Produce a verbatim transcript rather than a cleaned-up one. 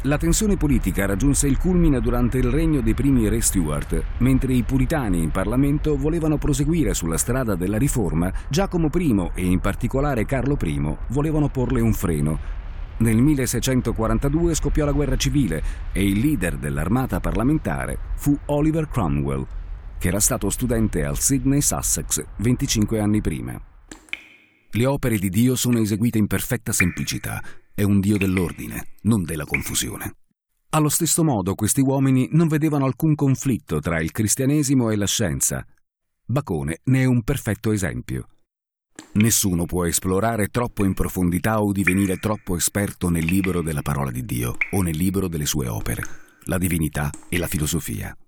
La tensione politica raggiunse il culmine durante il regno dei primi re Stuart. Mentre i puritani in Parlamento volevano proseguire sulla strada della riforma, Giacomo I e in particolare Carlo I volevano porle un freno. Nel milleseicentoquarantadue scoppiò la guerra civile e il leader dell'armata parlamentare fu Oliver Cromwell, che era stato studente al Sidney Sussex venticinque anni prima. Le opere di Dio sono eseguite in perfetta semplicità. È un Dio dell'ordine, non della confusione. Allo stesso modo, questi uomini non vedevano alcun conflitto tra il cristianesimo e la scienza. Bacone ne è un perfetto esempio. Nessuno può esplorare troppo in profondità o divenire troppo esperto nel libro della parola di Dio o nel libro delle sue opere, la divinità e la filosofia.